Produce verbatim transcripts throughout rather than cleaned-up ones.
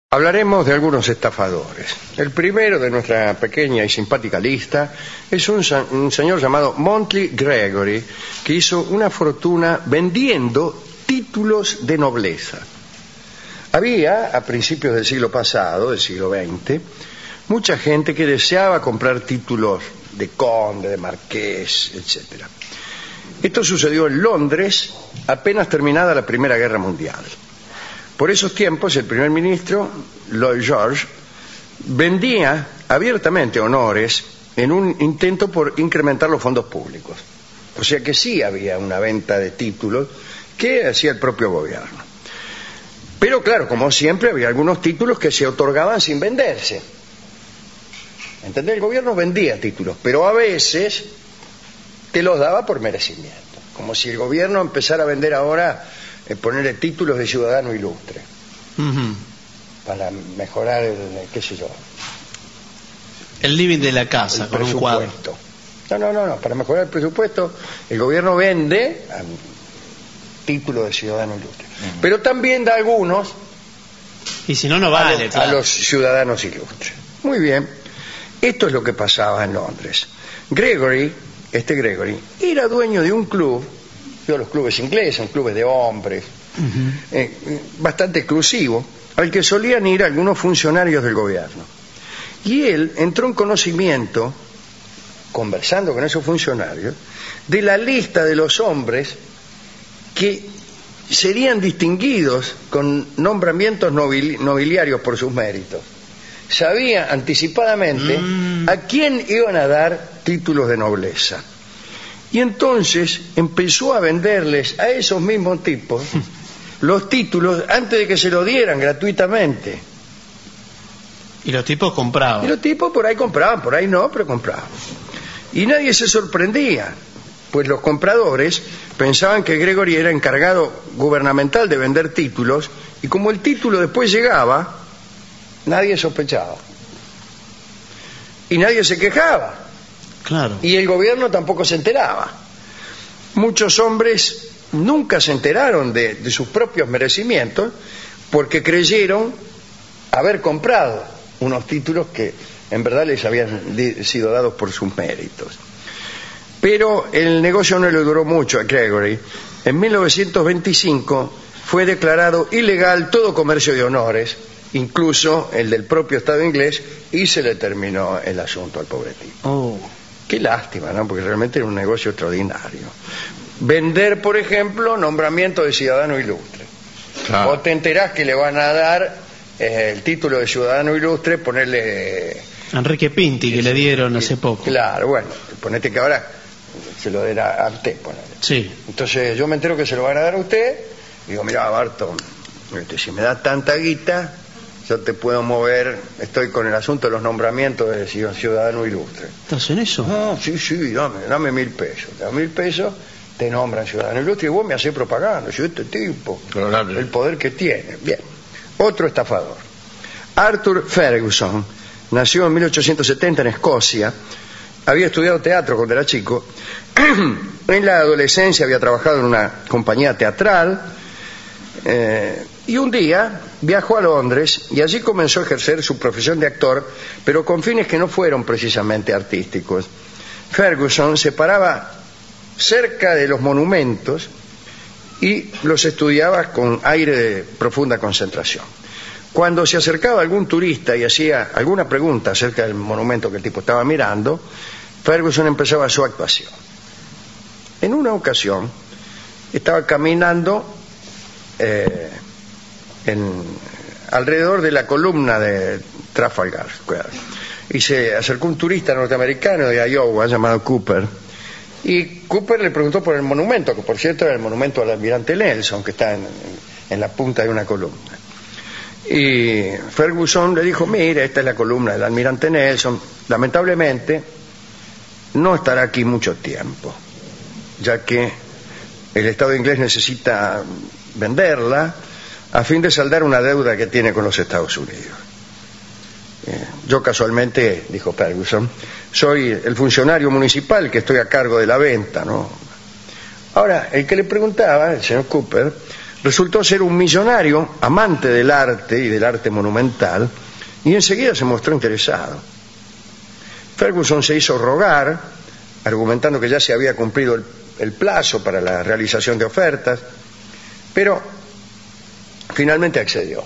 Hablaremos de algunos estafadores. El primero de nuestra pequeña y simpática lista es un, un señor llamado Monty Gregory, que hizo una fortuna vendiendo títulos de nobleza. Había, a principios del siglo pasado, del siglo veinte, mucha gente que deseaba comprar títulos de conde, de marqués, etcétera. Esto sucedió en Londres apenas terminada la Primera Guerra Mundial. Por esos tiempos, el primer ministro, Lloyd George, vendía abiertamente honores en un intento por incrementar los fondos públicos. O sea que sí había una venta de títulos que hacía el propio gobierno. Pero claro, como siempre, había algunos títulos que se otorgaban sin venderse. ¿Entendés? El gobierno vendía títulos, pero a veces te los daba por merecimiento. Como si el gobierno empezara a vender ahora... ponerle títulos de ciudadano ilustre uh-huh. para mejorar el, qué sé yo, el living de la casa, el con un presupuesto. No, no, no, no, para mejorar el presupuesto el gobierno vende títulos de ciudadano ilustre, uh-huh. pero también da algunos y si no no vale a los, claro. a los ciudadanos ilustres. Muy bien, esto es lo que pasaba en Londres. Gregory, este Gregory, era dueño de un club. Los clubes ingleses, clubes de hombres, uh-huh. eh, bastante exclusivo, al que solían ir algunos funcionarios del gobierno. Y él entró en conocimiento, conversando con esos funcionarios, de la lista de los hombres que serían distinguidos con nombramientos nobil- nobiliarios por sus méritos. Sabía anticipadamente mm. a quién iban a dar títulos de nobleza. Y entonces empezó a venderles a esos mismos tipos los títulos antes de que se lo dieran gratuitamente. Y los tipos compraban. Y los tipos por ahí compraban, por ahí no, pero compraban. Y nadie se sorprendía, pues los compradores pensaban que Gregory era encargado gubernamental de vender títulos, y como el título después llegaba, nadie sospechaba. Y nadie se quejaba. Claro. Y el gobierno tampoco se enteraba. Muchos hombres nunca se enteraron de, de sus propios merecimientos porque creyeron haber comprado unos títulos que en verdad les habían de, sido dados por sus méritos. Pero el negocio no le duró mucho a Gregory. En mil novecientos veinticinco fue declarado ilegal todo comercio de honores, incluso el del propio Estado inglés, y se le terminó el asunto al pobre tipo. Oh. Qué lástima, ¿no? Porque realmente era un negocio extraordinario. Vender, por ejemplo, nombramiento de ciudadano ilustre. Claro. Vos te enterás que le van a dar eh, el título de ciudadano ilustre, ponerle... Enrique Pinti, que le dieron hace poco. Claro, bueno, ponete que ahora se lo den a usted, ponele. Sí. Entonces yo me entero que se lo van a dar a usted, y digo, mirá, Barton, si me da tanta guita... yo te puedo mover, estoy con el asunto de los nombramientos de ciudadano ilustre. ¿Estás en eso? No, sí, sí, dame, dame mil pesos. Dame mil pesos, te nombran ciudadano ilustre y vos me hacés propaganda. Yo, este tipo, el poder que tiene. Bien. Otro estafador. Arthur Ferguson nació en mil ochocientos setenta en Escocia. Había estudiado teatro cuando era chico. En la adolescencia había trabajado en una compañía teatral. Eh, y un día viajó a Londres y allí comenzó a ejercer su profesión de actor, pero con fines que no fueron precisamente artísticos. Ferguson se paraba cerca de los monumentos y los estudiaba con aire de profunda concentración. Cuando se acercaba algún turista y hacía alguna pregunta acerca del monumento que el tipo estaba mirando, Ferguson empezaba su actuación. En una ocasión estaba caminando eh, en, alrededor de la columna de Trafalgar Square y se acercó un turista norteamericano de Iowa llamado Cooper, y Cooper le preguntó por el monumento, que por cierto era el monumento al almirante Nelson, que está en, en la punta de una columna. Y Ferguson le dijo, mira, esta es la columna del almirante Nelson, lamentablemente no estará aquí mucho tiempo, ya que el Estado inglés necesita venderla a fin de saldar una deuda que tiene con los Estados Unidos. Eh, yo casualmente, dijo Ferguson, soy el funcionario municipal que estoy a cargo de la venta, ¿no? Ahora, el que le preguntaba, el señor Cooper, Resultó ser un millonario, amante del arte y del arte monumental, y enseguida se mostró interesado. Ferguson se hizo rogar, argumentando que ya se había cumplido el, el plazo para la realización de ofertas, pero finalmente accedió.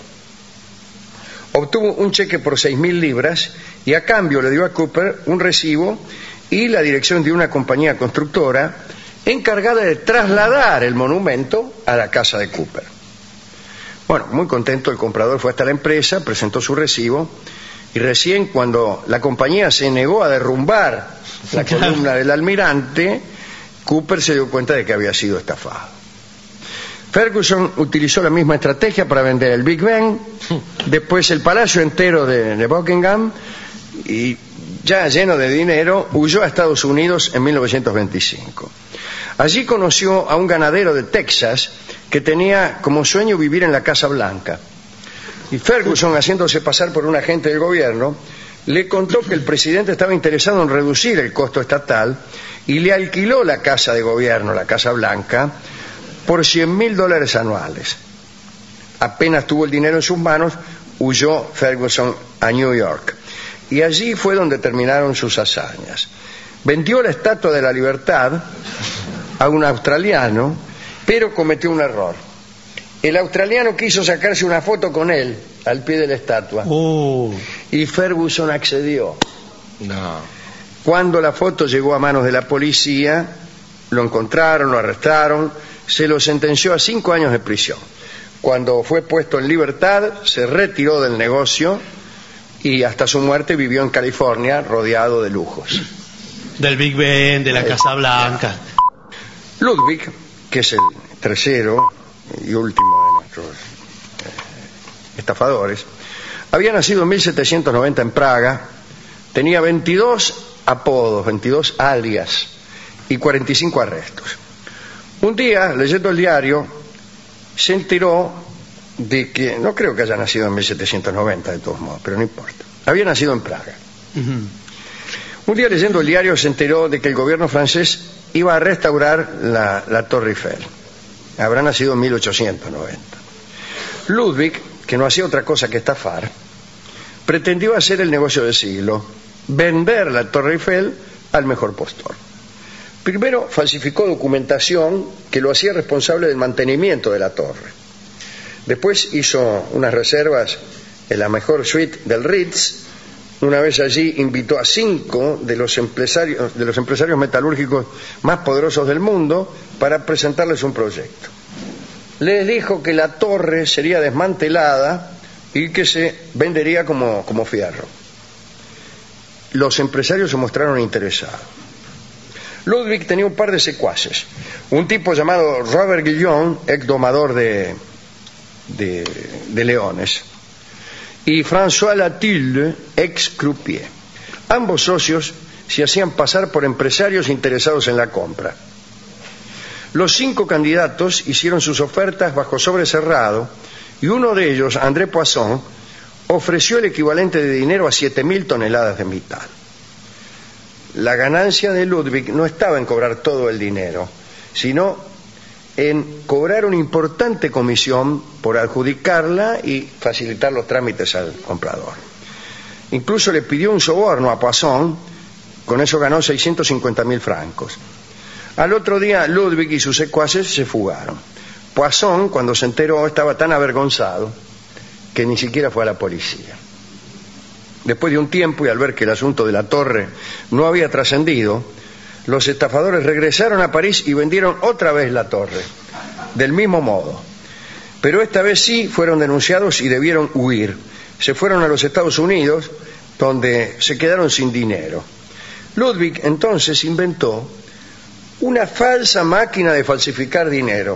Obtuvo un cheque por seis mil libras y a cambio le dio a Cooper un recibo y la dirección de una compañía constructora encargada de trasladar el monumento a la casa de Cooper. Bueno, muy contento el comprador fue hasta la empresa, presentó su recibo y recién cuando la compañía se negó a derrumbar la columna del almirante, Cooper se dio cuenta de que había sido estafado. Ferguson utilizó la misma estrategia para vender el Big Ben, después el palacio entero de, de Buckingham y ya lleno de dinero huyó a Estados Unidos en mil novecientos veinticinco. Allí conoció a un ganadero de Texas que tenía como sueño vivir en la Casa Blanca. Y Ferguson, haciéndose pasar por un agente del gobierno, le contó que el presidente estaba interesado en reducir el costo estatal y le alquiló la casa de gobierno, la Casa Blanca, por cien mil dólares anuales. Apenas tuvo el dinero en sus manos, huyó Ferguson a New York. Y allí fue donde terminaron sus hazañas. Vendió la Estatua de la Libertad a un australiano, pero cometió un error. El australiano quiso sacarse una foto con él al pie de la estatua. Oh. Y Ferguson accedió. No. Cuando la foto llegó a manos de la policía, lo encontraron, lo arrestaron, se lo sentenció a cinco años de prisión. Cuando fue puesto en libertad, se retiró del negocio y hasta su muerte vivió en California rodeado de lujos. Del Big Ben, de la Casa Blanca. Ludwig, que es el tercero y último de nuestros eh, estafadores, había nacido en mil setecientos noventa en Praga, tenía veintidós apodos, veintidós alias y cuarenta y cinco arrestos. Un día, leyendo el diario, se enteró de que, no creo que haya nacido en mil setecientos noventa de todos modos, pero no importa, había nacido en Praga. Uh-huh. Un día leyendo el diario se enteró de que el gobierno francés iba a restaurar la, la Torre Eiffel. Habrá nacido en mil ochocientos noventa. Ludwig, que no hacía otra cosa que estafar, pretendió hacer el negocio del siglo, vender la Torre Eiffel al mejor postor. Primero falsificó documentación que lo hacía responsable del mantenimiento de la torre. Después hizo unas reservas en la mejor suite del Ritz. Una vez allí invitó a cinco de los empresarios, de los empresarios metalúrgicos más poderosos del mundo para presentarles un proyecto. Les dijo que la torre sería desmantelada y que se vendería como, como fierro. Los empresarios se mostraron interesados. Ludwig tenía un par de secuaces. Un tipo llamado Robert Guillon, ex domador de, de, de leones, y François Latilde, ex croupier. Ambos socios se hacían pasar por empresarios interesados en la compra. Los cinco candidatos hicieron sus ofertas bajo sobre cerrado y uno de ellos, André Poisson, ofreció el equivalente de dinero a siete mil toneladas de metal. La ganancia de Ludwig no estaba en cobrar todo el dinero, sino en cobrar una importante comisión por adjudicarla y facilitar los trámites al comprador. Incluso le pidió un soborno a Poisson, con eso ganó seiscientos cincuenta mil francos. Al otro día Ludwig y sus secuaces se fugaron. Poisson, cuando se enteró, estaba tan avergonzado que ni siquiera fue a la policía. Después de un tiempo y al ver que el asunto de la torre no había trascendido, los estafadores regresaron a París y vendieron otra vez la torre, del mismo modo. Pero esta vez sí fueron denunciados y debieron huir. Se fueron a los Estados Unidos, donde se quedaron sin dinero. Ludwig entonces inventó una falsa máquina de falsificar dinero.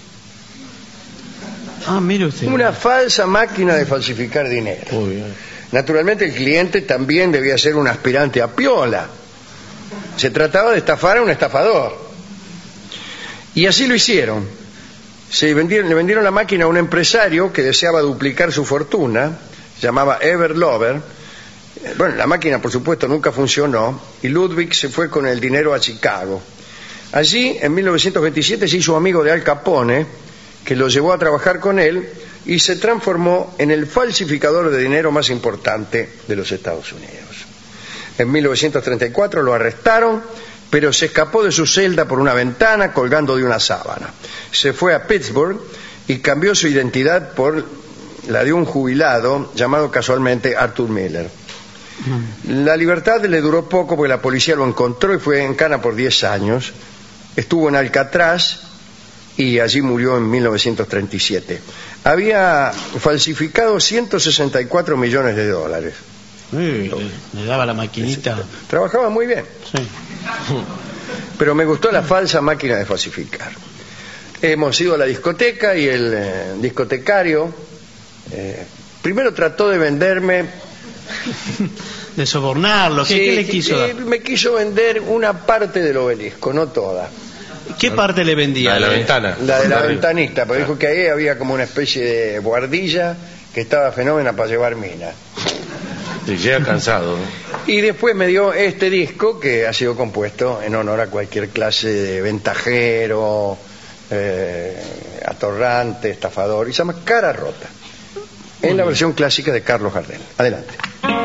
Ah, mire usted. Una falsa máquina de falsificar dinero. Muy bien. Naturalmente el cliente también debía ser un aspirante a piola. Se trataba de estafar a un estafador. Y así lo hicieron. Se vendieron, le vendieron la máquina a un empresario que deseaba duplicar su fortuna, se llamaba Ever Lover. Bueno, la máquina por supuesto nunca funcionó y Ludwig se fue con el dinero a Chicago. Allí, en mil novecientos veintisiete, se hizo amigo de Al Capone que lo llevó a trabajar con él y se transformó en el falsificador de dinero más importante de los Estados Unidos. En mil novecientos treinta y cuatro lo arrestaron, pero se escapó de su celda por una ventana colgando de una sábana. Se fue a Pittsburgh y cambió su identidad por la de un jubilado llamado casualmente Arthur Miller. La libertad le duró poco porque la policía lo encontró y fue en cana por diez años. Estuvo en Alcatraz y allí murió en mil novecientos treinta y siete. Había falsificado ciento sesenta y cuatro millones de dólares. Sí, le daba la maquinita. Trabajaba muy bien. Sí. Pero me gustó la falsa máquina de falsificar. Hemos ido a la discoteca y el eh, discotecario eh, primero trató de venderme... De sobornarlo. ¿Qué, sí, ¿qué le quiso dar? Me quiso vender una parte del obelisco, no toda. ¿Qué parte le vendía? La de la ventana. La de la ventanista, pero dijo que ahí había como una especie de buhardilla que estaba fenómena para llevar minas. Y llega cansado, ¿no? Y después me dio este disco que ha sido compuesto en honor a cualquier clase de ventajero, eh, atorrante, estafador, y se llama Cara Rota, en la versión clásica de Carlos Gardel. Adelante.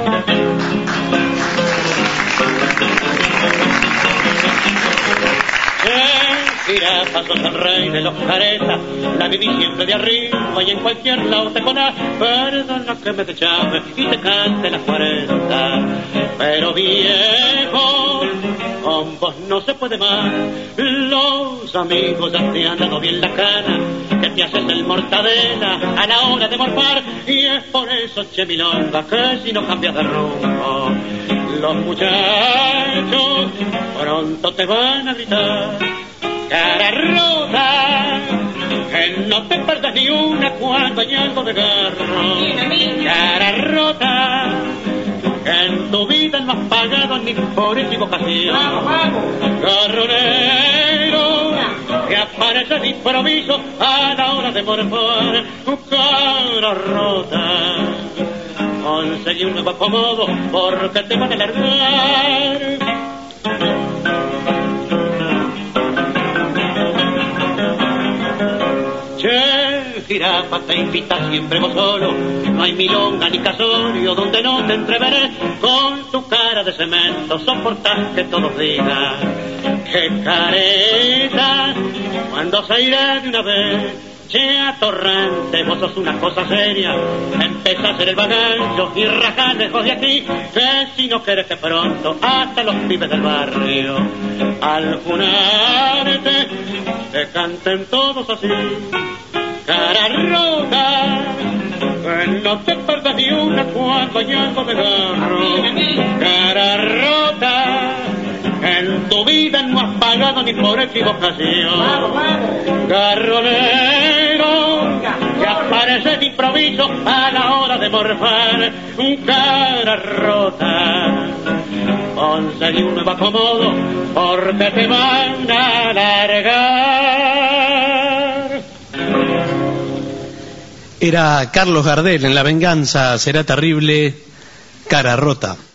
Jirafa, sos el rey de los caretas, la viví siempre de arriba y en cualquier lado te pones. Perdona que me te llame y te cante las cuarenta, pero viejo, con vos no se puede más. Los amigos ya te han dado bien la cana, que te haces el mortadela a la hora de morfar, y es por eso, che milonga, que si no cambias de rumbo, los muchachos pronto te van a gritar. Cara rota, que no te perdas ni una cuando hay algo de garro. Cara rota, que en tu vida no has pagado ni por equivocación. Garronero, que aparece de improviso a la hora de morfar. Cara rota, conseguí un nuevo acomodo porque te van a largar. Jirafa, te invita siempre vos solo, no hay milonga ni casorio donde no te entreveré. Con tu cara de cemento soportás que todos digan que careta cuando se irá de una vez. Che atorrante, vos sos una cosa seria, empezás a hacer el bagallo y rajás lejos de aquí, que si no querés que pronto hasta los pibes del barrio al funarte te canten todos así. Cara rota, que no te perdas ni una cuando hay algo de garro. Cara rota, que en tu vida no has pagado ni por equivocación. Garronero, que aparece de improviso a la hora de morfar. Cara rota, conseguí un nuevo acomodo porque te van a largar. Era Carlos Gardel en La venganza será terrible, Cara Rota.